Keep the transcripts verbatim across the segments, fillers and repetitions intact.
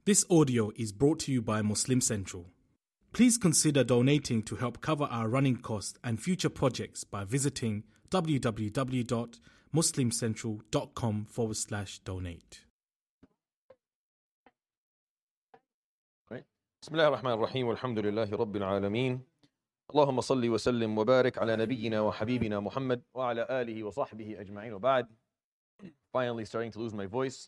This audio is brought to you by Muslim Central. Please consider donating to help cover our running costs and future projects by visiting www.muslimcentral.com forward slash donate. بسم الله الرحمن الرحيم والحمد لله رب العالمين اللهم صل وسلم وبارك على نبينا وحبيبنا محمد وعلى آله وصحبه أجمعين وبعد. Finally starting to lose my voice.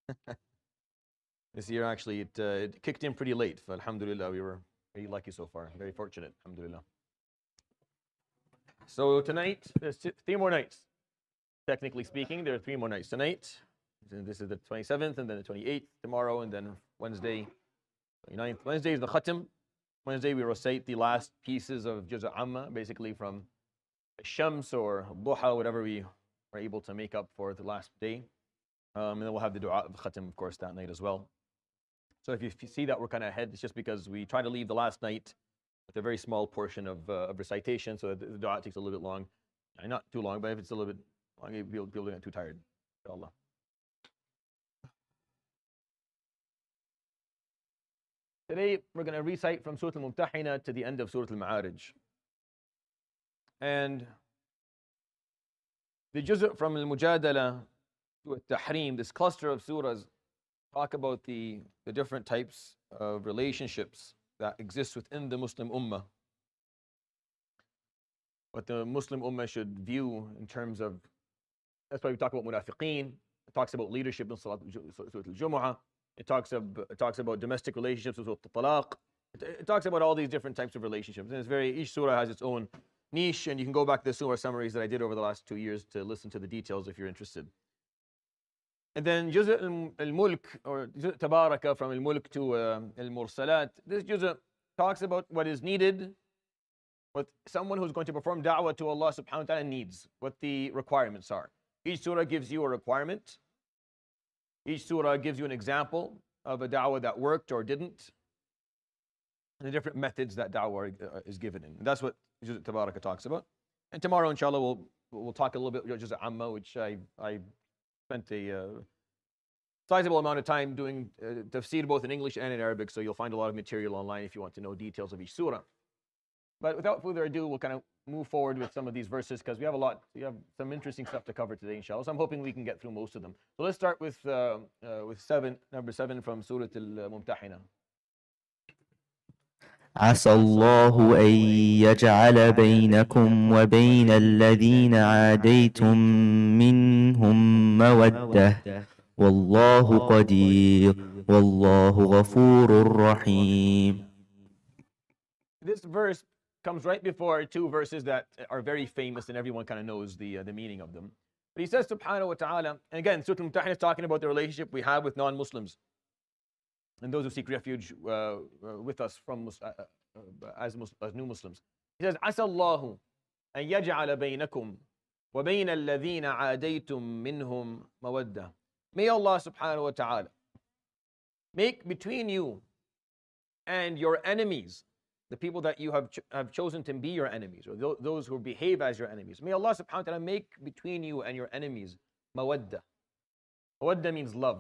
This year actually it, uh, it kicked in pretty late. Alhamdulillah, we were very lucky so far. Very fortunate. Alhamdulillah. So tonight, there's three more nights. Technically speaking, there are three more nights tonight. This is the twenty-seventh and then the twenty-eighth tomorrow and then Wednesday, twenty-ninth. Wednesday is the Khatam. Wednesday we recite the last pieces of Juz' Amma, basically from Shams or Duha, whatever we are able to make up for the last day. Um, and then we'll have the Dua of Khatam, of course, that night as well. So if you, if you see that we're kind of ahead, it's just because we try to leave the last night with a very small portion of, uh, of recitation, so the, the Dua takes a little bit long. Not too long, but if it's a little bit long, people, people don't get too tired. Inshallah. Today, we're going to recite from Surah Al-Mumtahina to the end of Surah Al-Ma'arij. And the juz' from Al-Mujadala to Al-Tahrim, this cluster of surahs, talk about the, the different types of relationships that exist within the Muslim Ummah. What the Muslim Ummah should view in terms of, that's why we talk about munafiqeen, it talks about leadership in Salat al-Jumu'ah, it talks, of, it talks about domestic relationships with talaq, it, it talks about all these different types of relationships. And it's very, each surah has its own niche, and you can go back to the surah summaries that I did over the last two years to listen to the details if you're interested. And then Juz' al-Mulk, or Juz' Tabaraka from al-Mulk to uh, al-Mursalat, this Juz' talks about what is needed, what someone who's going to perform da'wah to Allah subhanahu wa ta'ala needs, what the requirements are. Each surah gives you a requirement. Each surah gives you an example of a da'wah that worked or didn't, and the different methods that da'wah is given in. And that's what Juz' Tabaraka talks about. And tomorrow, inshallah, we'll, we'll talk a little bit about Juz' Amma, which I, I spent a uh, sizable amount of time doing uh, tafsir both in English and in Arabic, so you'll find a lot of material online if you want to know details of each surah. But without further ado, we'll kind of move forward with some of these verses because we have a lot, we have some interesting stuff to cover today, inshallah. So I'm hoping we can get through most of them. So let's start with uh, uh, with seven, number seven from Surah Al-Mumtahina. عسى الله أن يجعل بينكم وبين الذين عاديتم منهم مودة والله قدير والله غفور رحيم. This verse comes right before two verses that are very famous and everyone kind of knows the, uh, the meaning of them. But he says subhanahu wa ta'ala, and again, Surah Al-Mumtahina is talking about the relationship we have with non-Muslims and those who seek refuge uh, uh, with us from uh, uh, as, as new Muslims. He says, عسى الله أن يجعل بينكم وبين الذين عاديتم منهم مودة. May Allah subhanahu wa ta'ala make between you and your enemies, the people that you have, ch- have chosen to be your enemies, or th- those who behave as your enemies. May Allah subhanahu wa ta'ala make between you and your enemies mawadda. Mawadda means love.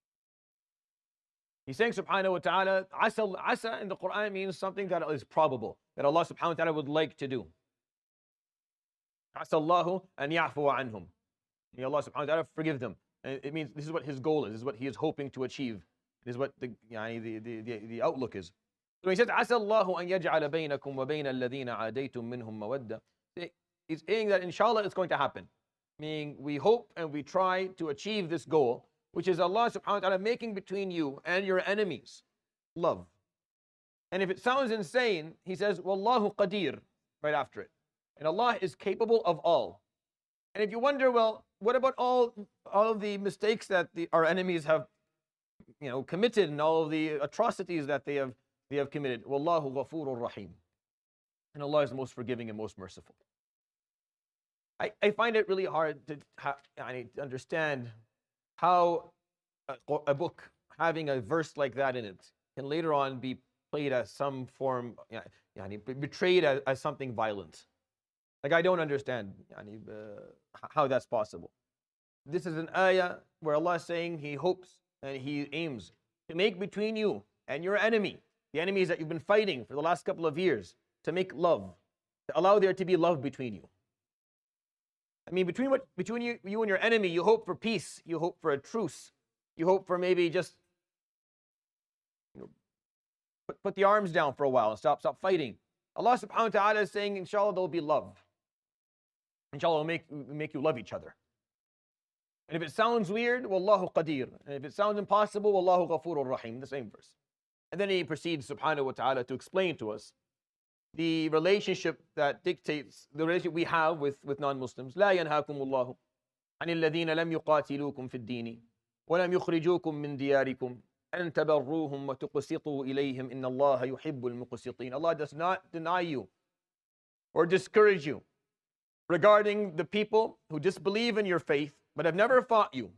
He's saying subhanahu wa ta'ala, asa, asa in the Quran means something that is probable, that Allah subhanahu wa ta'ala would like to do. Asa Allahu an ya'fuwa anhum. May Allah subhanahu wa ta'ala forgive them. And it means this is what his goal is, this is what he is hoping to achieve. This is what the, yani, the, the, the, the outlook is. So he says, عسى الله أن يجعل بينكم وبين الذين عاديتم منهم مودة. He's saying that inshallah it's going to happen. Meaning we hope and we try to achieve this goal, which is Allah subhanahu wa ta'ala making between you and your enemies love. And if it sounds insane, he says, Wallahu qadir, right after it. And Allah is capable of all. And if you wonder, well, what about all, all of the mistakes that the, our enemies have you know, committed and all of the atrocities that they have, they have committed? Wallahu ghafurur rahim. And Allah is the most forgiving and most merciful. I, I find it really hard to, ha, I need to understand how a, a book having a verse like that in it can later on be played as some form, yani, betrayed as, as something violent. Like, I don't understand yani, uh, how that's possible. This is an ayah where Allah is saying He hopes and He aims to make between you and your enemy, the enemies that you've been fighting for the last couple of years, to make love, to allow there to be love between you. I mean, between what between you, you and your enemy, you hope for peace, you hope for a truce, you hope for maybe just you know, put, put the arms down for a while and stop, stop fighting. Allah subhanahu wa ta'ala is saying, inshallah, there will be love. Inshallah, will make, make you love each other. And if it sounds weird, Wallahu qadir. And if it sounds impossible, Wallahu ghafurur rahim, the same verse. And then he proceeds, subhanahu wa ta'ala, to explain to us the relationship that dictates the relationship we have with, with non-Muslims. لا ينهاكم الله عن الذين لم يقاتلوكم في الدين ولم يخرجوكم من دياركم أن تبروهم وتقسطوا إليهم إن الله يحب المقسطين. Allah does not deny you or discourage you regarding the people who disbelieve in your faith but have never fought you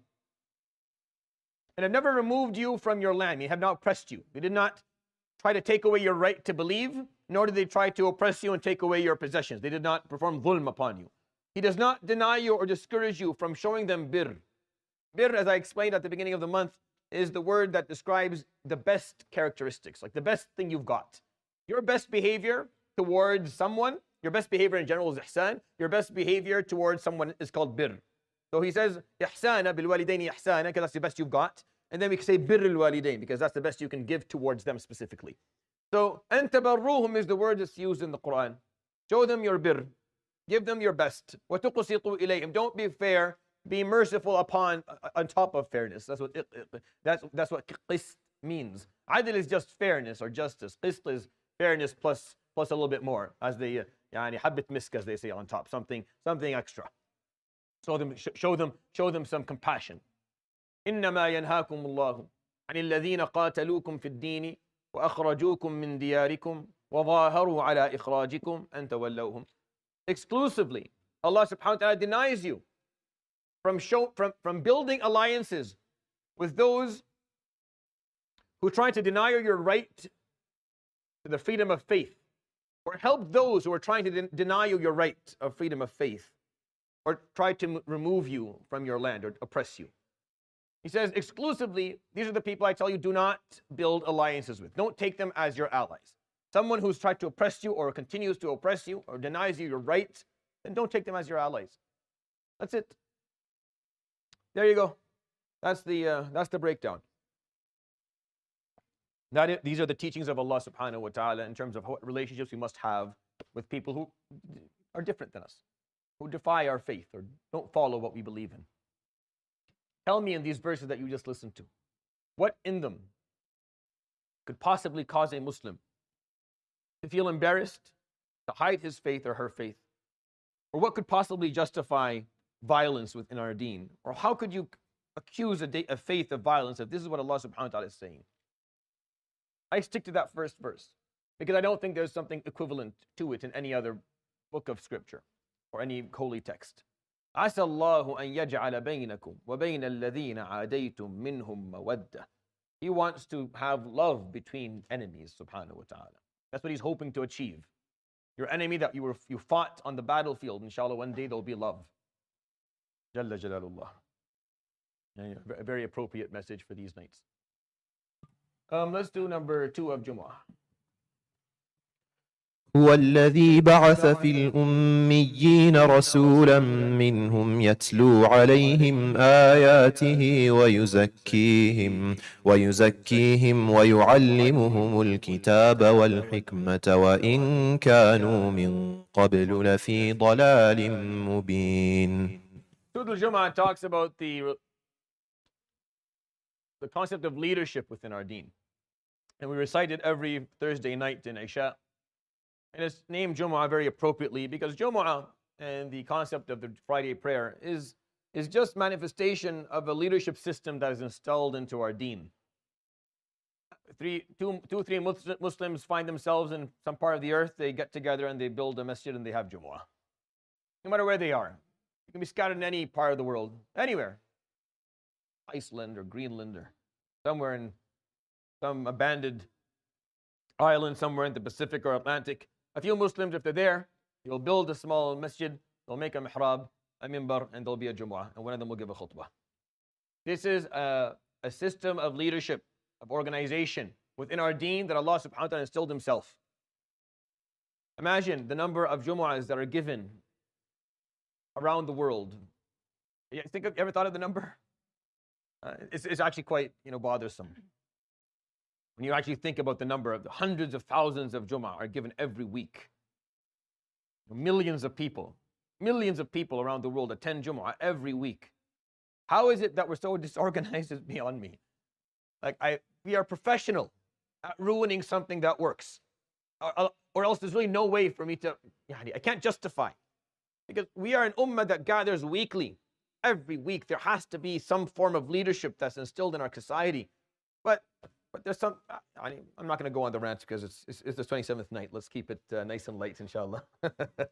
and have never removed you from your land. They have not oppressed you. They did not try to take away your right to believe, nor did they try to oppress you and take away your possessions. They did not perform dhulm upon you. He does not deny you or discourage you from showing them birr. Birr, as I explained at the beginning of the month, is the word that describes the best characteristics, like the best thing you've got. Your best behavior towards someone, your best behavior in general is ihsan. Your best behavior towards someone is called birr. So he says, ihsana bil walidaini ihsana, because that's the best you've got. And then we can say birr al walidain, because that's the best you can give towards them specifically. So, an tabarruhum is the word that's used in the Quran. Show them your birr. Give them your best. Wa tuqsitu ilayhim. Don't be fair. Be merciful upon, on top of fairness. That's what that's that's what qist means. Adl is just fairness or justice. Qist is fairness plus plus a little bit more, as they yani habit misk, as they say on top, something something extra. So them show them show them some compassion. إنما ينهاكم الله عن الذين قاتلوكم في الدين وأخرجوكم من دياركم وظاهروا على إخراجكم أن تولوهم. Exclusively, Allah subhanahu wa ta'ala denies you from, show, from, from building alliances with those who try to deny you your right to the freedom of faith, or help those who are trying to de- deny you your right of freedom of faith, or try to m- remove you from your land or oppress you. He says, exclusively, these are the people I tell you, do not build alliances with. Don't take them as your allies. Someone who's tried to oppress you or continues to oppress you or denies you your rights, then don't take them as your allies. That's it. There you go. That's the, uh, that's the breakdown. That is, these are the teachings of Allah subhanahu wa ta'ala in terms of what relationships we must have with people who are different than us, who defy our faith or don't follow what we believe in. Tell me in these verses that you just listened to, what in them could possibly cause a Muslim to feel embarrassed, to hide his faith or her faith? Or what could possibly justify violence within our deen? Or how could you accuse a, de- a faith of violence if this is what Allah subhanahu wa ta'ala is saying? I stick to that first verse because I don't think there's something equivalent to it in any other book of scripture or any holy text. عسى الله أن يجعل بينكم وبين الذين عاديتم منهم مودة. He wants to have love between enemies, subhanahu wa ta'ala. That's what he's hoping to achieve. Your enemy that you were you fought on the battlefield, inshallah, one day there'll be love. Jalla Jalalullah. A very appropriate message for these nights. Um, let's do number two of Jumu'ah. هو الذي بعث في الأميين رسولا منهم يتلو عليهم آياته ويزكيهم ويزكيهم ويعلمهم الكتاب والحكمة وإن كانوا من قبل لفي ضلال مبين. Surah Al-Jumu'ah talks about the the concept of leadership within our deen. And we recite it every Thursday night in Isha. And it's named Jumu'ah very appropriately because Jumu'ah and the concept of the Friday prayer is, is just manifestation of a leadership system that is installed into our deen. Three, two, two, three Muslims find themselves in some part of the earth, they get together and they build a masjid and they have Jumu'ah. No matter where they are. You can be scattered in any part of the world, anywhere. Iceland or Greenland or somewhere in some abandoned island somewhere in the Pacific or Atlantic. A few Muslims, if they're there, they'll build a small masjid, they'll make a mihrab, a minbar, and there'll be a Jumu'ah, and one of them will give a khutbah. This is a, a system of leadership of organization within our deen that Allah subhanahu wa ta'ala instilled himself. Imagine the number of Jumu'ahs that are given around the world. You think of, ever thought of the number? Uh, it's, it's actually quite, you know, bothersome. When you actually think about the number of the hundreds of thousands of Jumu'ah are given every week. Millions of people, millions of people around the world attend Jumu'ah every week. How is it that we're so disorganized is beyond me. Like, I, we are professional at ruining something that works. Or, or else there's really no way for me to, I can't justify. Because we are an ummah that gathers weekly. Every week there has to be some form of leadership that's instilled in our society. But but there's some, I mean, I'm not going to go on the rant because it's, it's, it's the twenty-seventh night. Let's keep it uh, nice and light, inshallah. But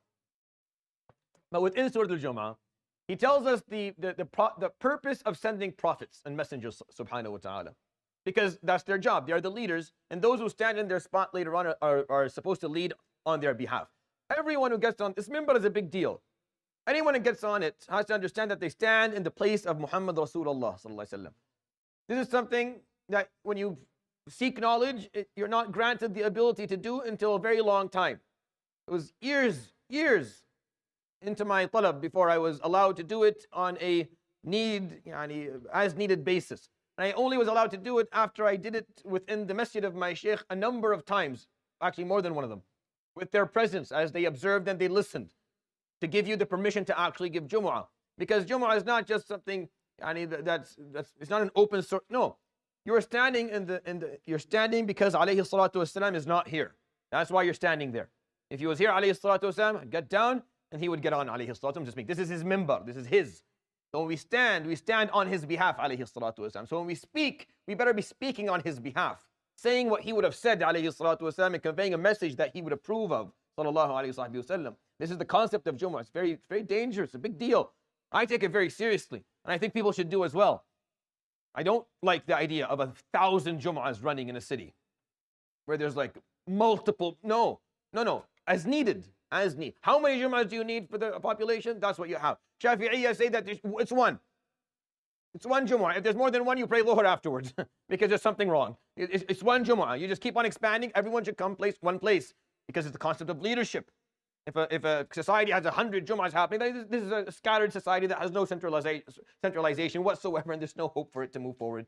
within Surah Al-Jumu'ah, he tells us the, the, the, pro, the purpose of sending prophets and messengers, subhanahu wa ta'ala. Because that's their job. They are the leaders. And those who stand in their spot later on are, are, are supposed to lead on their behalf. Everyone who gets on, this minbar is a big deal. Anyone who gets on it has to understand that they stand in the place of Muhammad Rasulullah sallallahu alaihi wasallam. This is something that when you seek knowledge, it, you're not granted the ability to do until a very long time. It was years, years into my talab before I was allowed to do it on a need, yani, as needed basis. And I only was allowed to do it after I did it within the masjid of my sheikh a number of times, actually more than one of them, with their presence as they observed and they listened, to give you the permission to actually give Jumu'ah. Because Jumu'ah is not just something, yani, that's, that's, it's not an open source, no. You're standing in the, in the, you're standing because alayhi salatu wasalam is not here. That's why you're standing there. If he was here, alayhi salatu wasalam, get down, and he would get on, alayhi salatu wasalam, to speak. This is his minbar, this is his. So when we stand, we stand on his behalf, alayhi salatu wasalam. So when we speak, we better be speaking on his behalf, saying what he would have said, alayhi salatu wasalam, and conveying a message that he would approve of, sallallahu alayhi wa sallam. This is the concept of Jumu'ah. It's very, very dangerous, a big deal. I take it very seriously, and I think people should do as well. I don't like the idea of a thousand Jumu'ahs running in a city, where there's like multiple, no, no, no, as needed, as need. How many Jumu'ahs do you need for the population? That's what you have. Shafi'iyya say that it's one. It's one Jumu'ah. If there's more than one, you pray Dhuhr afterwards, because there's something wrong. It's, it's one Jumu'ah. You just keep on expanding. Everyone should come place one place, because it's the concept of leadership. If a, if a society has a hundred Jumu'ahs happening, this is a scattered society that has no centraliza centralization whatsoever, and there's no hope for it to move forward.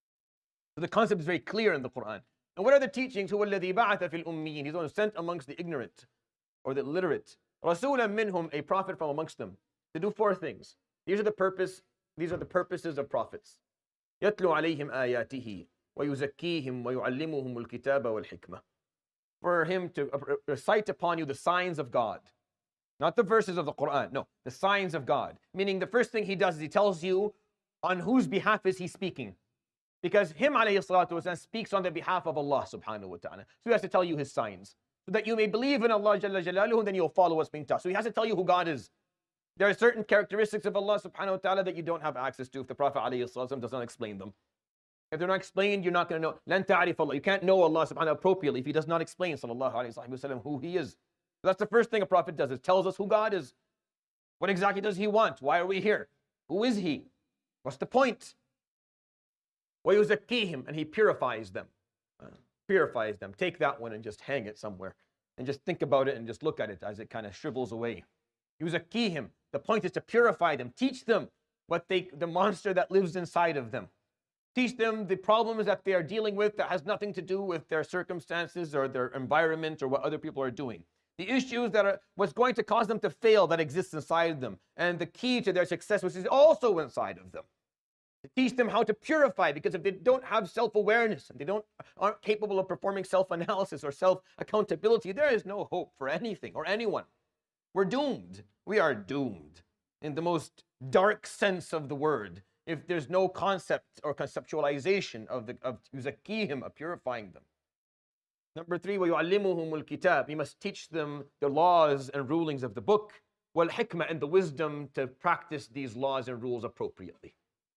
So the concept is very clear in the Quran. And what are the teachings? هُوَ الَّذِي بَعَثَ فِي الْأُمِّيِّينَ. He's the one who sent amongst the ignorant, or the illiterate. رَسُولًا مِّنْهُمْ, a prophet from amongst them, to do four things. These are the purpose. These are the purposes of prophets. يَتْلُو عَلَيْهِمْ آيَاتِهِ وَيُزَكِّيهِمْ وَيُعَلِّمُهُمُ الْكِتَابَ وَالْحِكْمَةِ. For him to recite upon you the signs of God. Not the verses of the Quran, no, the signs of God. Meaning the first thing he does is he tells you on whose behalf is he speaking. Because him, alayhi salatu wasalam, speaks on the behalf of Allah subhanahu wa ta'ala. So he has to tell you his signs. So that you may believe in Allah Jalla Jalaluhu, and then you'll follow what's being taught. So he has to tell you who God is. There are certain characteristics of Allah subhanahu wa ta'ala that you don't have access to if the Prophet alayhi salatu wasalam does not explain them. If they're not explained, you're not going to know. لَن تَعْرِفَ Allah. You can't know Allah subhanahu wa ta'ala appropriately if he does not explain, sallallahu alayhi wa sallam, who he is. So that's the first thing a prophet does. It tells us who God is. What exactly does he want? Why are we here? Who is he? What's the point? وَيُزَكِّيهِمْ, and he purifies them. Uh, purifies them. Take that one and just hang it somewhere. And just think about it and just look at it as it kind of shrivels away. يُزَكِّيهِمْ. The point is to purify them. Teach them what they, the monster that lives inside of them. Teach them the problems that they are dealing with that has nothing to do with their circumstances or their environment or what other people are doing. The issues that are what's going to cause them to fail that exists inside them. And the key to their success, which is also inside of them. To teach them how to purify, because if they don't have self-awareness and they don't aren't capable of performing self-analysis or self-accountability, there is no hope for anything or anyone. We're doomed. We are doomed in the most dark sense of the word. If there's no concept or conceptualization of the of yuzakkihim, of purifying them. Number three, وَيُعَلِّمُهُمُ الْكِتَابِ. He must teach them the laws and rulings of the book, وَالْحِكْمَةِ, and the wisdom to practice these laws and rules appropriately.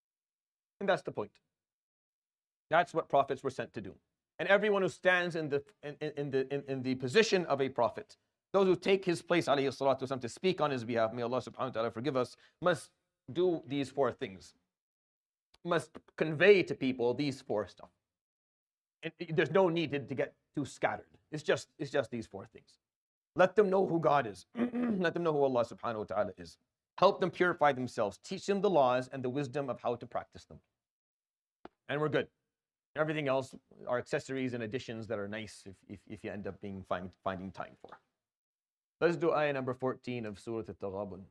And that's the point. That's what prophets were sent to do. And everyone who stands in the in, in the in, in the position of a prophet, those who take his place, alayhi salatu wasalam, to speak on his behalf, may Allah subhanahu wa ta'ala forgive us, must do these four things. Must convey to people these four stuff. And there's no need to, to get too scattered. It's just, it's just these four things. Let them know who God is. Let them know who Allah subhanahu wa ta'ala is. Help them purify themselves. Teach them the laws and the wisdom of how to practice them. And we're good. Everything else are accessories and additions that are nice if, if, if you end up being find, finding time for. Let's do ayah number fourteen of Surah At-Taghabun.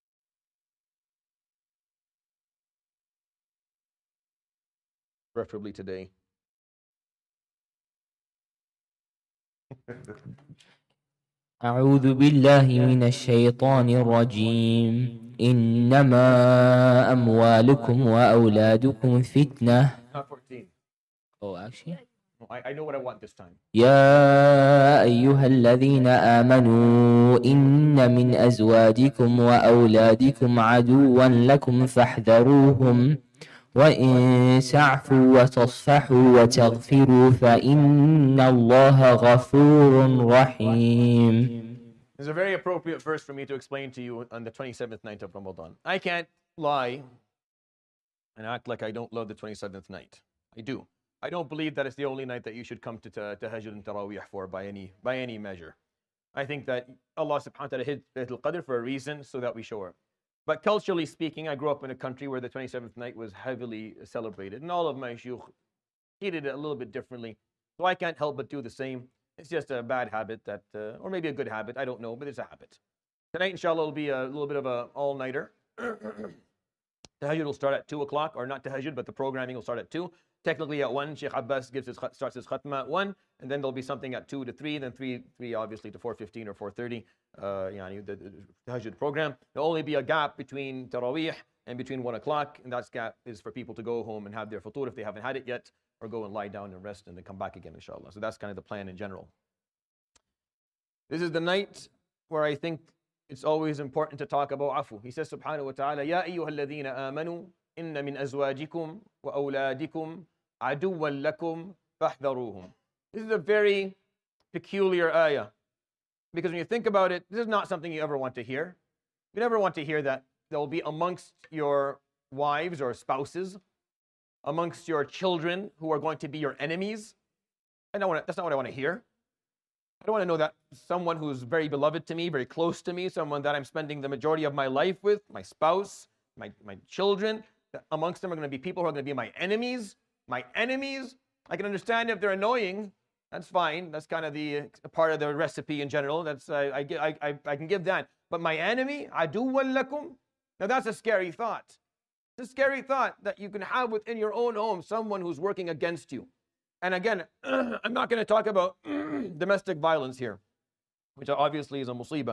Preferably today. أعوذ بالله من الشيطان الرجيم إنما أموالكم وأولادكم فتنة. Not fourteen. Oh, actually. I, I know what I want this time. يا أيها الذين آمنوا إن من أزواجكم وأولادكم عدوا لكم فاحذروهم وإن تعفوا وتصفحوا وتغفروا فإن الله غفور رحيم. This is a very appropriate verse for me to explain to you on the twenty-seventh night of Ramadan. I can't lie and act like I don't love the twenty-seventh night. I do. I don't believe that it's the only night that you should come to Tahajjud and Taraweeh for by any by any measure. I think that Allah subhanahu wa ta'ala hid Laylatul Qadr for a reason, so that we show her. But culturally speaking, I grew up in a country where the twenty-seventh night was heavily celebrated, and all of my shuyukh treated it a little bit differently. So I can't help but do the same. It's just a bad habit that, uh, or maybe a good habit, I don't know, but it's a habit. Tonight, inshallah, will be a little bit of an all-nighter. Tahajjud will start at two o'clock, or not Tahajjud, but the programming will start at two. Technically at one, Sheikh Abbas gives his, starts his khatma at one, and then there'll be something at two to three, then three, three obviously to four fifteen or four thirty, uh, yani the, the Tahajjud program. There'll only be a gap between Taraweeh and between one o'clock, and that gap is for people to go home and have their futur if they haven't had it yet, or go and lie down and rest and then come back again, inshallah. So that's kind of the plan in general. This is the night where I think it's always important to talk about afu. He says subhanahu wa ta'ala, Ya ayyuha alladhina amanu, inna min azwajikum wa awladikum aduwwan lakum fahdharuhum. This is a very peculiar ayah. Because when you think about it, this is not something you ever want to hear. You never want to hear that there will be amongst your wives or spouses, amongst your children who are going to be your enemies. I don't want to, that's not what I want to hear. I don't want to know that someone who's very beloved to me, very close to me, someone that I'm spending the majority of my life with, my spouse, my, my children, that amongst them are going to be people who are going to be my enemies. My enemies, I can understand if they're annoying. That's fine. That's kind of the uh, part of the recipe in general. That's uh, I, I, I, I can give that. But my enemy, aduwwan lakum. Now that's a scary thought. It's a scary thought that you can have within your own home someone who's working against you. And again, I'm not going to talk about domestic violence here, which obviously is a musibah.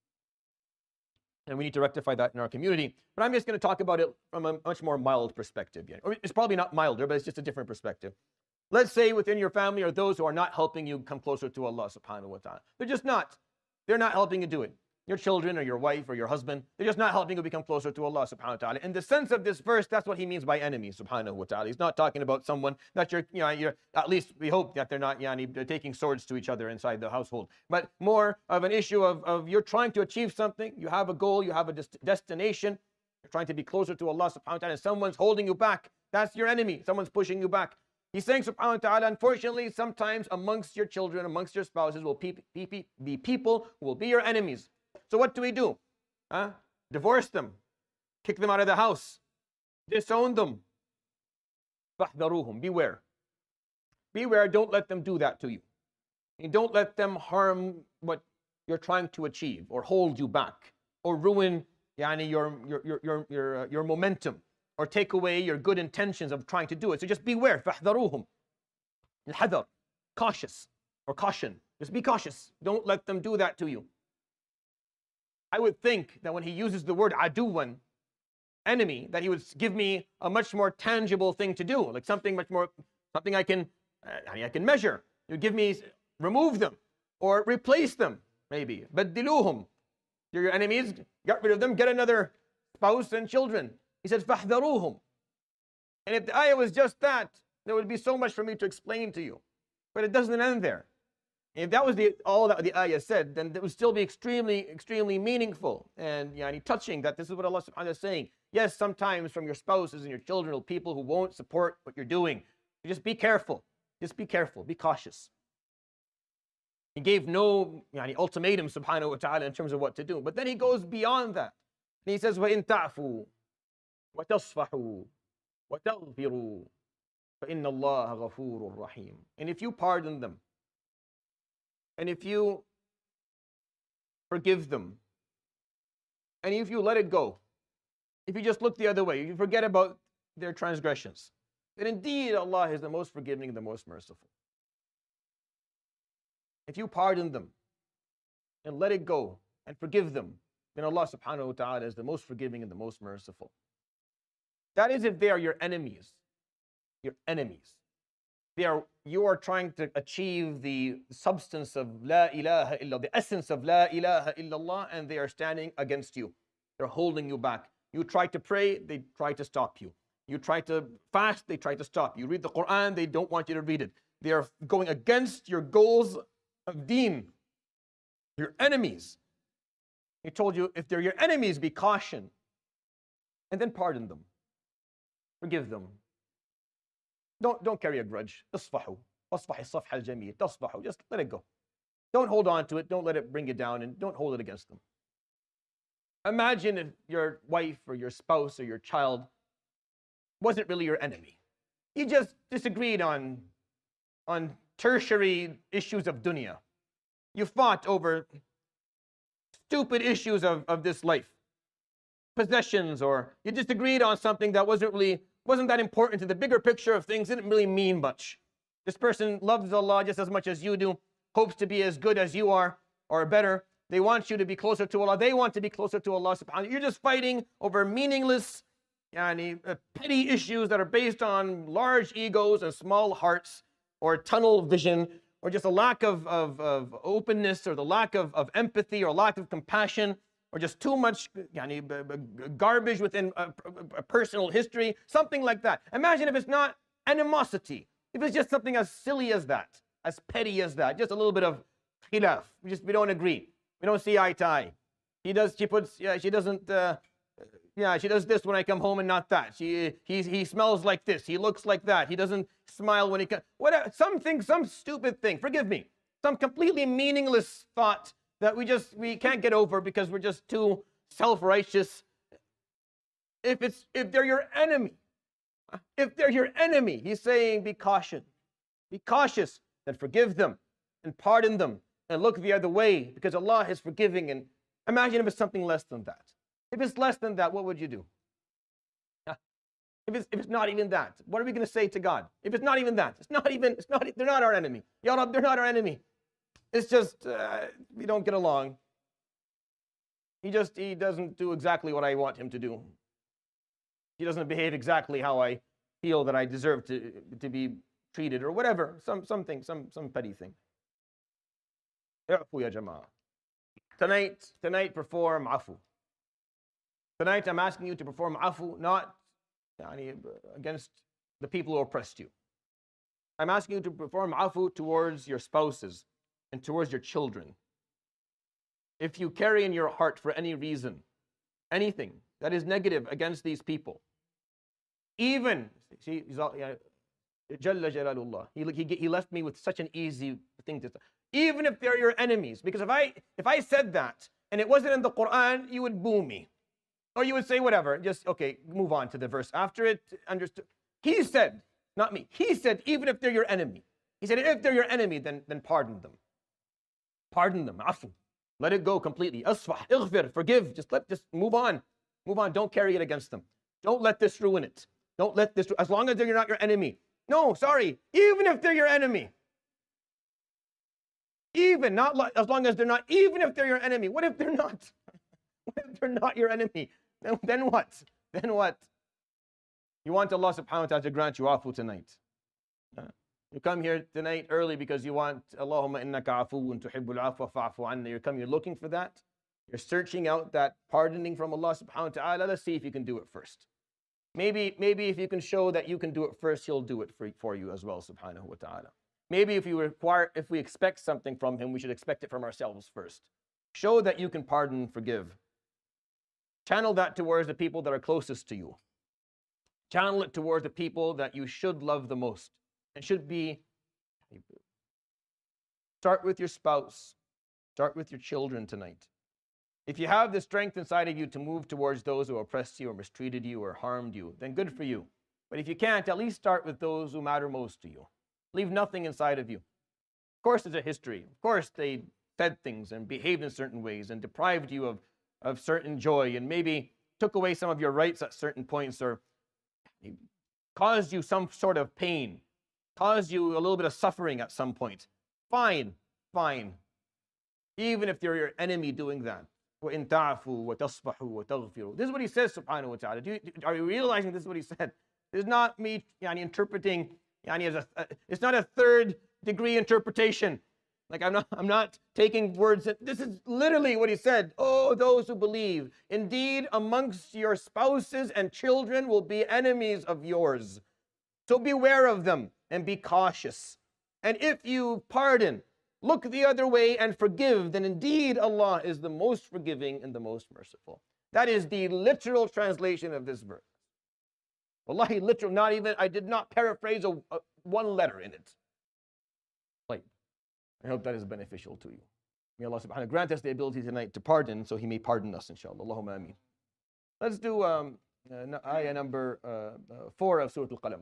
And we need to rectify that in our community. But I'm just going to talk about it from a much more mild perspective. Or it's probably not milder, but it's just a different perspective. Let's say within your family are those who are not helping you come closer to Allah subhanahu wa ta'ala. They're just not. They're not helping you do it. Your children or your wife or your husband, they're just not helping you become closer to Allah subhanahu wa ta'ala. In the sense of this verse, that's what he means by enemy subhanahu wa ta'ala. He's not talking about someone that you're, you know, you're, at least we hope that they're not yani, they're taking swords to each other inside the household. But more of an issue of, of you're trying to achieve something, you have a goal, you have a dest- destination, you're trying to be closer to Allah subhanahu wa ta'ala, and someone's holding you back. That's your enemy. Someone's pushing you back. He's saying subhanahu wa ta'ala, unfortunately, sometimes amongst your children, amongst your spouses will pe- pe- be people who will be your enemies. So what do we do? Huh? Divorce them. Kick them out of the house. Disown them. فَاحْذَرُوهُمْ. Beware. Beware, don't let them do that to you. And don't let them harm what you're trying to achieve or hold you back or ruin yani, your, your, your, your, your, uh, your momentum or take away your good intentions of trying to do it. So just beware. فَاحْذَرُوهُمْ. الحذر. Cautious or caution. Just be cautious. Don't let them do that to you. I would think that when he uses the word aduwan, enemy, that he would give me a much more tangible thing to do, like something much more, something I can, uh, I can measure. He would give me, remove them, or replace them, maybe. Baddiluhum. You're your enemies, get rid of them, get another spouse and children. He says, fahdharuhum. And if the ayah was just that, there would be so much for me to explain to you. But it doesn't end there. If that was the, all that the ayah said, then it would still be extremely, extremely meaningful and yani, touching that this is what Allah subhanahu wa ta'ala is saying. Yes, sometimes from your spouses and your children or people who won't support what you're doing. You just be careful. Just be careful, be cautious. He gave no yani, ultimatum, subhanahu wa ta'ala, in terms of what to do. But then he goes beyond that. And he says, وَإِن تَعْفُوا وَتَصْفَحُوا وَتَغْفِرُوا فَإِنَّ اللَّهَ غَفُورٌ رَحِيمٌ. And if you pardon them, and if you forgive them, and if you let it go, if you just look the other way, you forget about their transgressions, then indeed Allah is the most forgiving and the most merciful. If you pardon them and let it go and forgive them, then Allah subhanahu wa ta'ala is the most forgiving and the most merciful. That is if they are your enemies. Your enemies. They are, you are trying to achieve the substance of La ilaha illallah, the essence of La ilaha illallah, and they are standing against you. They're holding you back. You try to pray, they try to stop you. You try to fast, they try to stop you. You read the Quran, they don't want you to read it. They are going against your goals of deen. Your enemies. He told you, if they're your enemies, be caution. And then pardon them. Forgive them. Don't, don't carry a grudge. Isfahu. Asfahi safha al-jameel. Tasfahu. Just let it go. Don't hold on to it. Don't let it bring you down, and don't hold it against them. Imagine if your wife or your spouse or your child wasn't really your enemy. You just disagreed on, on tertiary issues of dunya. You fought over stupid issues of, of this life. Possessions, or you disagreed on something that wasn't really, wasn't that important to the bigger picture of things, didn't really mean much. This person loves Allah just as much as you do, hopes to be as good as you are, or better. They want you to be closer to Allah. They want to be closer to Allah subhanahu wa ta'ala. You're just fighting over meaningless, yani, uh, petty issues that are based on large egos and small hearts, or tunnel vision, or just a lack of, of, of openness, or the lack of, of empathy, or lack of compassion, or just too much yani, b- b- garbage within a, a personal history, something like that. Imagine if it's not animosity, if it's just something as silly as that, as petty as that, just a little bit of khilaf. We just we don't agree. We don't see eye to eye. He does. She puts. Yeah. She doesn't. Uh, yeah. She does this when I come home and not that. She. He. He smells like this. He looks like that. He doesn't smile when he comes. Whatever. Something. Some stupid thing. Forgive me. Some completely meaningless thought that we just we can't get over because we're just too self-righteous. If it's if they're your enemy, if they're your enemy, he's saying be cautious. Be cautious. Then forgive them and pardon them. And look the other way, because Allah is forgiving. And imagine if it's something less than that. If it's less than that, what would you do? If it's, if it's not even that, what are we going to say to God? If it's not even that, it's not even, it's not, they're not our enemy. Ya Rab, they're not our enemy. It's just, uh, we don't get along. He just, he doesn't do exactly what I want him to do. He doesn't behave exactly how I feel that I deserve to, to be treated, or whatever, some, something, some, some petty thing. Tonight, tonight perform afu. Tonight I'm asking you to perform afu, not yani, against the people who oppressed you. I'm asking you to perform afu towards your spouses and towards your children. If you carry in your heart for any reason, anything that is negative against these people, even, see, Jalla Jalalullah, he, he, he left me with such an easy thing to say. Even if they're your enemies, because if I if I said that and it wasn't in the Quran, you would boo me, or you would say whatever. Just okay, move on to the verse after it. Understood? He said, not me. He said, even if they're your enemy. He said, if they're your enemy, then then pardon them. Pardon them. Afu. Let it go completely. Asfah, ighfir, forgive. Just let just move on, move on. Don't carry it against them. Don't let this ruin it. Don't let this. As long as they're not your enemy. No, sorry. Even if they're your enemy. Even, not like, as long as they're not, even if they're your enemy. What if they're not? What if they're not your enemy? Then, then what? Then what? You want Allah subhanahu wa ta'ala to grant you afu tonight. Uh, you come here tonight early because you want, Allahumma innaka afuun tuhibbul afwa fa'afu anna. You're coming, you're looking for that. You're searching out that pardoning from Allah subhanahu wa ta'ala. Let's see if you can do it first. Maybe, maybe if you can show that you can do it first, He'll do it for, for you as well, subhanahu wa ta'ala. Maybe if you require, if we expect something from Him, we should expect it from ourselves first. Show that you can pardon and forgive. Channel that towards the people that are closest to you. Channel it towards the people that you should love the most and should be Start with your spouse. Start with your children tonight. If you have the strength inside of you to move towards those who oppressed you or mistreated you or harmed you, then good for you. But if you can't, at least start with those who matter most to you. Leave nothing inside of you. Of course, there's a history. Of course, they said things and behaved in certain ways and deprived you of, of certain joy and maybe took away some of your rights at certain points or caused you some sort of pain, caused you a little bit of suffering at some point. Fine, fine. Even if they're your enemy doing that. وَإِن تَعْفُوا وَتَصْفَحُوا وَتَغْفِرُوا. This is what he says, subhanahu wa ta'ala. Do you, are you realizing this is what he said? This is not me yani, interpreting, yani, as a, uh, it's not a third degree interpretation. Like I'm not, I'm not taking words. That, this is literally what he said. Oh, those who believe. Indeed, amongst your spouses and children will be enemies of yours. So beware of them and be cautious. And if you pardon, look the other way and forgive, then indeed Allah is the most forgiving and the most merciful. That is the literal translation of this verse. Wallahi, literal, not even, I did not paraphrase a, a, one letter in it. Like, I hope that is beneficial to you. May Allah subhanahu wa ta'ala grant us the ability tonight to pardon, so He may pardon us, inshallah. Allahumma ameen. Let's do um, uh, ayah number uh, uh, four of Surah Al-Qalam.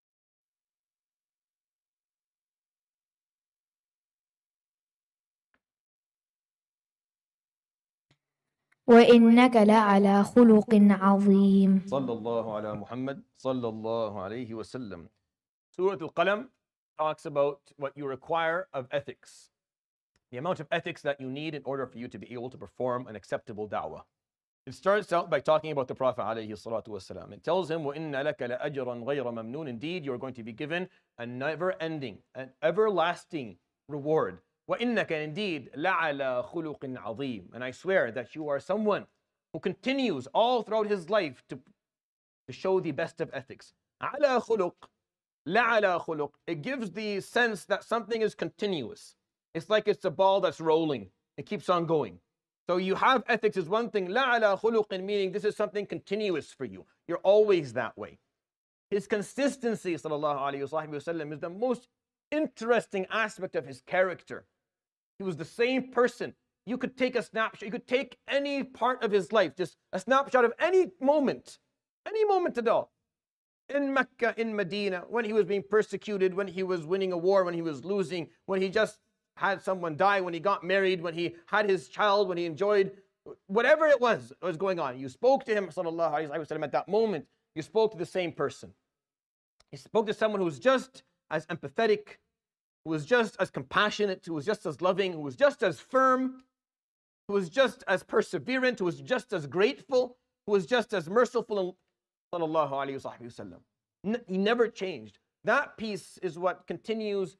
وَإِنَّكَ لَعَلَى خُلُقٍ عَظِيمٍ. Sallallahu ala Muhammad, sallallahu alayhi wa sallam. Surah Al-Qalam talks about what you require of ethics. The amount of ethics that you need in order for you to be able to perform an acceptable da'wah. It starts out by talking about the Prophet alayhi salatu wasalam. It tells him, وَإِنَّ لَكَ لَأَجْرًا غَيْرَ مَمْنُونٍ. Indeed, you are going to be given a never-ending, an everlasting reward. وَإِنَّكَ indeed لَعَلَى خُلُقٍ عَظِيمٍ. And I swear that you are someone who continues all throughout his life to, to show the best of ethics. عَلَى خُلُقٍ لَعَلَى خُلُقٍ. It gives the sense that something is continuous. It's like it's a ball that's rolling. It keeps on going. So you have ethics is one thing. لَعَلَى خُلُقٍ, meaning this is something continuous for you. You're always that way. His consistency, sallallahu alayhi wa sallam, is the most interesting aspect of his character. He was the same person. You could take a snapshot. You could take any part of his life, just a snapshot of any moment, any moment at all. In Mecca, in Medina, when he was being persecuted, when he was winning a war, when he was losing, when he just had someone die, when he got married, when he had his child, when he enjoyed, whatever it was that was going on. You spoke to him, sallallahu alayhi wa sallam, at that moment. You spoke to the same person. You spoke to someone who was just as empathetic, who was just as compassionate, who was just as loving, who was just as firm, who was just as perseverant, who was just as grateful, who was just as merciful, sallallahu alayhi wa sallam. He never changed. That piece is what continues,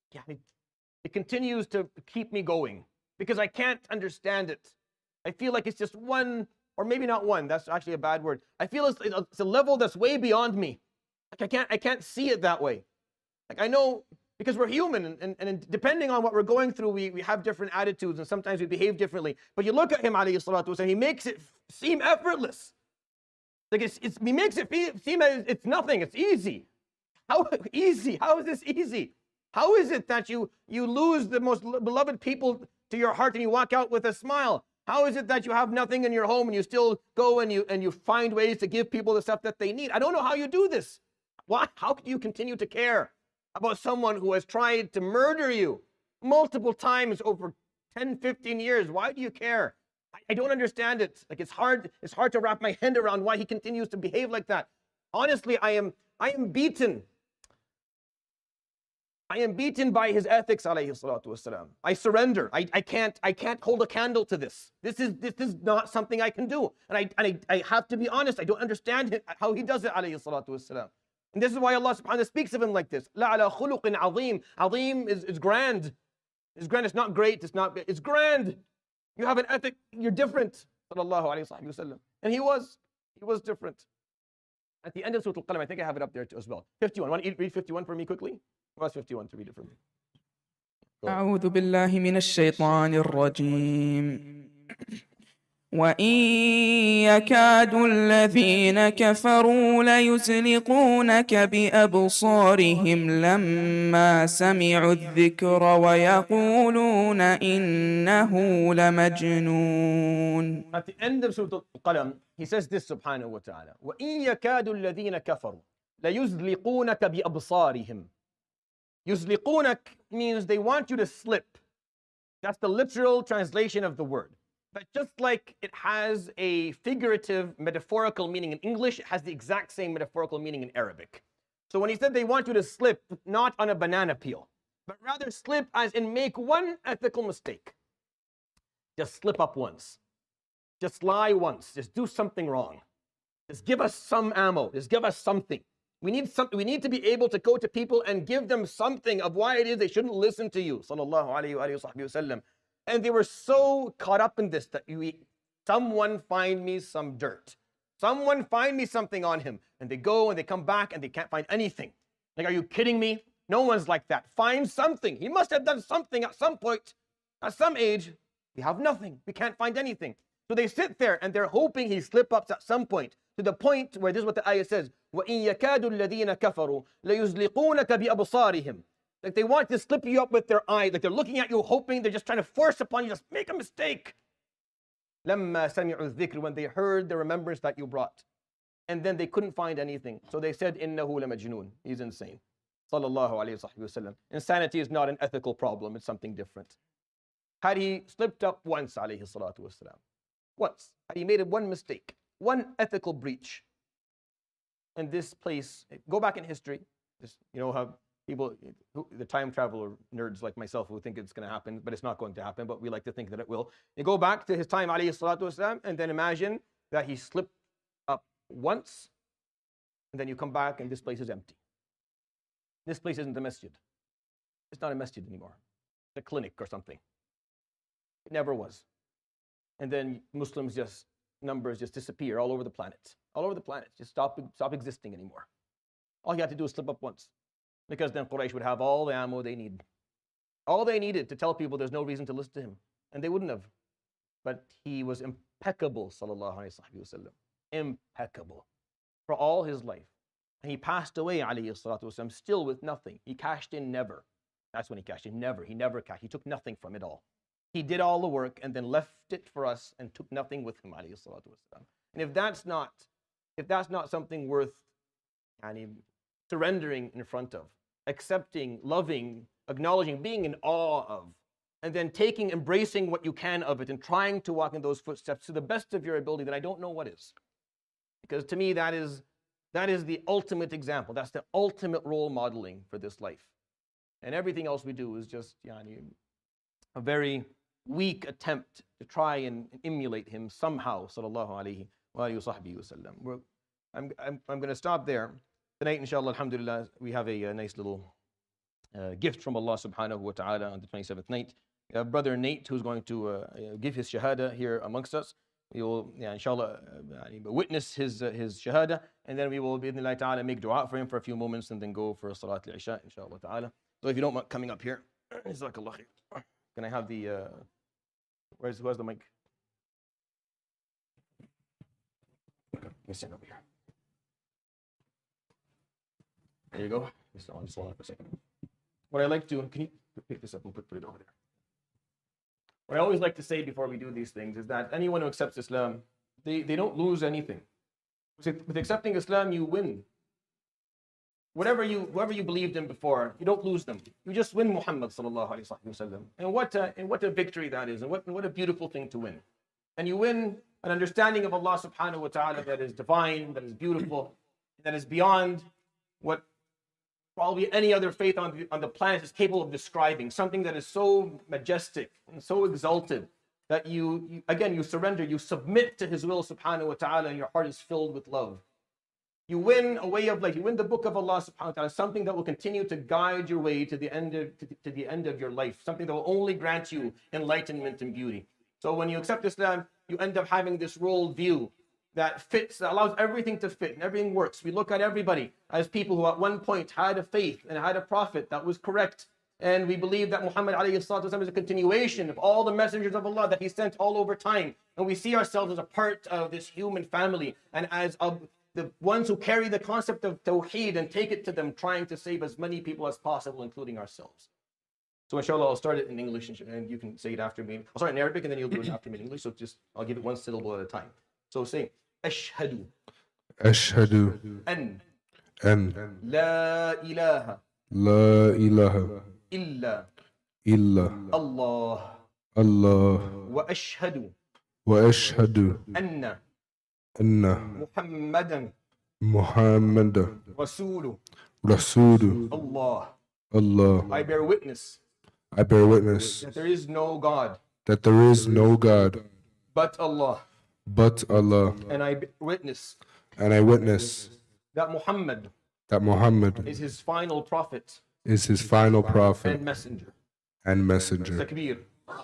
it continues to keep me going because I can't understand it. I feel like it's just one, or maybe not one, that's actually a bad word. I feel it's, it's a level that's way beyond me. Like I can't, I can't see it that way. Like I know, because we're human, and, and, and depending on what we're going through, we, we have different attitudes, and sometimes we behave differently. But you look at him, alayhi salatu wasalam, he makes it seem effortless. Like it's, it's, he makes it seem as it's nothing, it's easy. How easy? How is this easy? How is it that you, you lose the most beloved people to your heart and you walk out with a smile? How is it that you have nothing in your home and you still go and you, and you find ways to give people the stuff that they need? I don't know how you do this. Why? How can you continue to care about someone who has tried to murder you multiple times over ten, fifteen years? Why do you care? I, I don't understand it. Like it's hard, it's hard to wrap my hand around why he continues to behave like that. Honestly, I am, I am beaten. I am beaten by his ethics, alayhi salatu wasalam. I surrender. I, I can't, I can't hold a candle to this. This is, this is not something I can do. And I, and I, I have to be honest, I don't understand it, how he does it, alayhi salatu wasalam. And this is why Allah subhanahu wa ta'ala speaks of him like this. لَعَلَى خُلُقٍ عَظِيمٍ. Azim is, is grand. It's grand, it's not great, it's not, it's grand. You have an ethic, you're different. Sallallahu alayhi wa sallam. And he was, he was different. At the end of Surah Al-Qalam, I think I have it up there too as well. fifty-one, want to read fifty-one for me quickly? Verse fifty-one to read it for me. أعوذ بالله من الشيطان الرجيم وإن يكاد الذين كفروا ليزلقونك بأبصارهم لما سمعوا الذكر ويقولون إنه لمجنون. At the end of Surah Al-Qalam, he says this subhanahu wa ta'ala, وَإِن يَكَادُ الَّذِينَ كَفَرُوا لَيُزْلِقُونَكَ بِأَبْصَارِهِمْ. يُزْلِقُونَك means they want you to slip. That's the literal translation of the word. But just like it has a figurative, metaphorical meaning in English, it has the exact same metaphorical meaning in Arabic. So when he said they want you to slip, not on a banana peel, but rather slip as in make one ethical mistake. Just slip up once. Just lie once. Just do something wrong. Just give us some ammo. Just give us something. We need something. We need to be able to go to people and give them something of why it is they shouldn't listen to you. Sallallahu alayhi wa sallam. And they were so caught up in this that you, someone find me some dirt. Someone find me something on him. And they go and they come back and they can't find anything. Like, are you kidding me? No one's like that. Find something. He must have done something at some point. At some age, we have nothing. We can't find anything. So they sit there and they're hoping he slip up at some point. To the point where this is what the ayah says. وَإِن يَكَادُ الَّذِينَ كَفَرُوا لَيُزْلِقُونَكَ بِأَبْصَارِهِم. Like they want to slip you up with their eyes, like they're looking at you, hoping they're just trying to force upon you, just make a mistake. لَمَّا سَمِعُوا الذِّكْرِ, when they heard the remembrance that you brought. And then they couldn't find anything. So they said, إِنَّهُ لَمَجْنُونَ. He's insane. Sallallahu alayhi wa sallam. Insanity is not an ethical problem, it's something different. Had he slipped up once, alayhi salatu wasalam, once, had he made one mistake, one ethical breach, in this place, go back in history, just, you know how people, the time traveler nerds like myself who think it's going to happen, but it's not going to happen, but we like to think that it will. You go back to his time, alayhi salatu wasalam, and then imagine that he slipped up once, and then you come back and this place is empty. This place isn't a masjid. It's not a masjid anymore. It's a clinic or something. It never was. And then Muslims just, numbers just disappear all over the planet. All over the planet. Just stop, stop existing anymore. All you had to do is slip up once. Because then Quraysh would have all the ammo they need. All they needed to tell people there's no reason to listen to him. And they wouldn't have. But he was impeccable, sallallahu alayhi wa sallam. Impeccable. For all his life. And he passed away, alayhi salatu wasalam, still with nothing. He cashed in never. That's when he cashed in. Never. He never cashed. He took nothing from it all. He did all the work and then left it for us and took nothing with him, alayhi salatu wasalam. And if that's not, if that's not something worth yani, surrendering in front of, accepting, loving, acknowledging, being in awe of, and then taking, embracing what you can of it and trying to walk in those footsteps to the best of your ability, then I don't know what is. Because to me, that is, that is the ultimate example. That's the ultimate role modeling for this life. And everything else we do is just yani, a very weak attempt to try and emulate him somehow, sallallahu alayhi wa sahbihi wa sallam. I'm, I'm, I'm going to stop there. Tonight, inshallah, alhamdulillah, we have a, a nice little uh, gift from Allah subhanahu wa ta'ala on the twenty-seventh night. We have Brother Nate, who's going to uh, give his shahada here amongst us. We will, yeah, inshallah, uh, witness his uh, his shahada, and then we will, bi'idhnillahi ta'ala, make dua for him for a few moments, and then go for Salat al-Isha, inshallah ta'ala. So if you don't mind coming up here, jazakallah khair. Can I have the, uh, where's, where's the mic? Let me stand over here. There you go. Just, I'll just hold on for a second. What I like to, can you pick this up and put, put it over there? What I always like to say before we do these things is that anyone who accepts Islam, they, they don't lose anything. With accepting Islam, you win. Whatever you, whoever you believed in before, you don't lose them. You just win Muhammad sallallahu alayhi wa sallam. And what a, and what a victory that is, and what, and what a beautiful thing to win. And you win an understanding of Allah subhanahu wa ta'ala that is divine, that is beautiful, that is beyond what probably any other faith on the, on the planet is capable of describing. Something that is so majestic and so exalted that you, you, again, you surrender, you submit to His will subhanahu wa ta'ala, and your heart is filled with love. You win a way of life. You win the book of Allah subhanahu wa ta'ala, something that will continue to guide your way to the end of, to, to the end of your life, something that will only grant you enlightenment and beauty. So when you accept Islam, you end up having this world view that fits, that allows everything to fit and everything works. We look at everybody as people who at one point had a faith and had a prophet that was correct, And we believe that Muhammad alayhi salatu wasalam is a continuation of all the messengers of Allah that he sent all over time. And we see ourselves as a part of this human family and as a, the ones who carry the concept of Tawheed and take it to them, trying to save as many people as possible, including ourselves. So inshallah, I'll start it in English and you can say it after me. I'll start in Arabic and then you'll do it after me in English. So just, I'll give it one syllable at a time. So say, Ashhadu. Ashhadu An. an La ilaha. la ilaha Illa. illa Allah. Allah Wa ashhadu. wa ashhadu Anna. anna Muhammadan. Muhammadan Rasulu. Rasulu Allah. Allah. I bear witness I bear witness that there is no God that there is no God but Allah. but Allah, And I bear witness and I witness that Muhammad that Muhammad is his final prophet is his final prophet and messenger. and messenger. Takbir.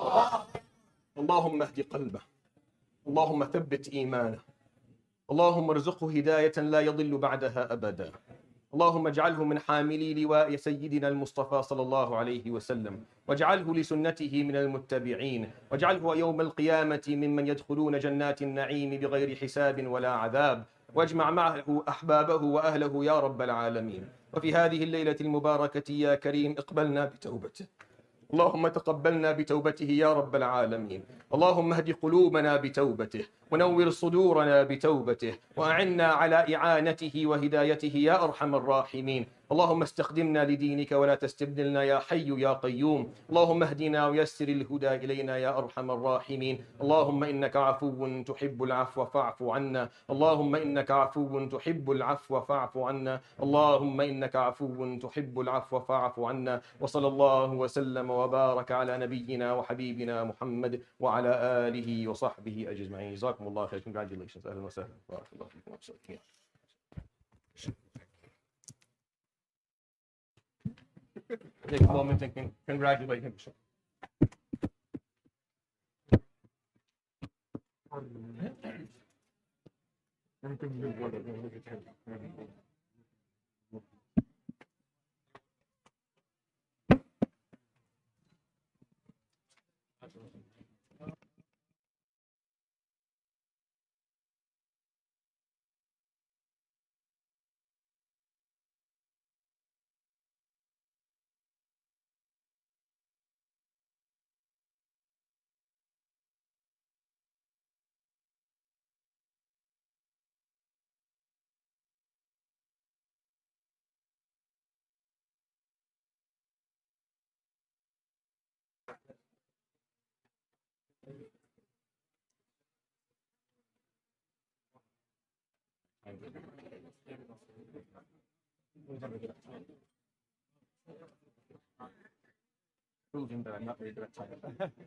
Allahumma hdi qalbah. Allahumma thabbit imanah. Allahumma ارزقه هداية لا يضل بعدها أبدا. اللهم اجعله من حاملي لواء سيدنا المصطفى صلى الله عليه وسلم واجعله لسنته من المتبعين واجعله يوم القيامة ممن يدخلون جنات النعيم بغير حساب ولا عذاب واجمع معه أحبابه وأهله يا رب العالمين. وفي هذه الليلة المباركة يا كريم اقبلنا بتوبته. اللهم تقبلنا بتوبته يا رب العالمين. اللهم اهد قلوبنا بتوبته ونور صدورنا بتوبته وأعنا على إعانته وهدايته يا أرحم الراحمين. اللهم استخدمنا لدينك ولا تستبدلنا يا حي يا قيوم. اللهم اهدنا ويسر الهدى إلينا يا أرحم الراحمين. اللهم إنك عفو تحب العفو فاعف عنا. اللهم إنك عفو تحب العفو فاعف عنا. اللهم إنك عفو تحب العفو فاعف عنا. وصلى الله وسلم وبارك على نبينا وحبيبنا محمد وعلى آله وصحبه أجمعين. جزاكم الله خير. Congratulations. أهلا وسهلا. بارك الله فيكم. Take a moment and con- congratulate him. Proving that I'm not very good at typing.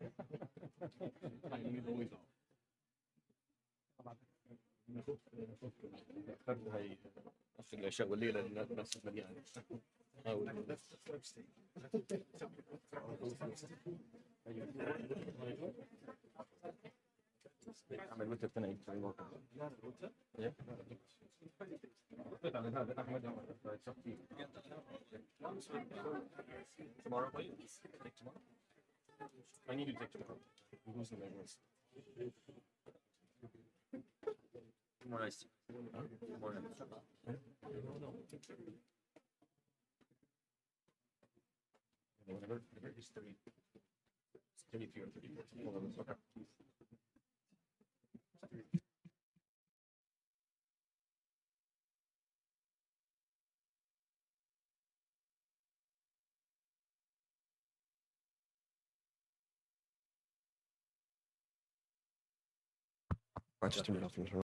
I need always off. هاي نفس الاشياء والليله نفس المليان. اعمل وتر ثاني. هذا احمد tomorrow please. Take tomorrow. I need to take tomorrow. Who's the main list? More nice. More nice. Whatever, whatever is thirty, thirty-three or thirty-four. Okay. I just turned it off.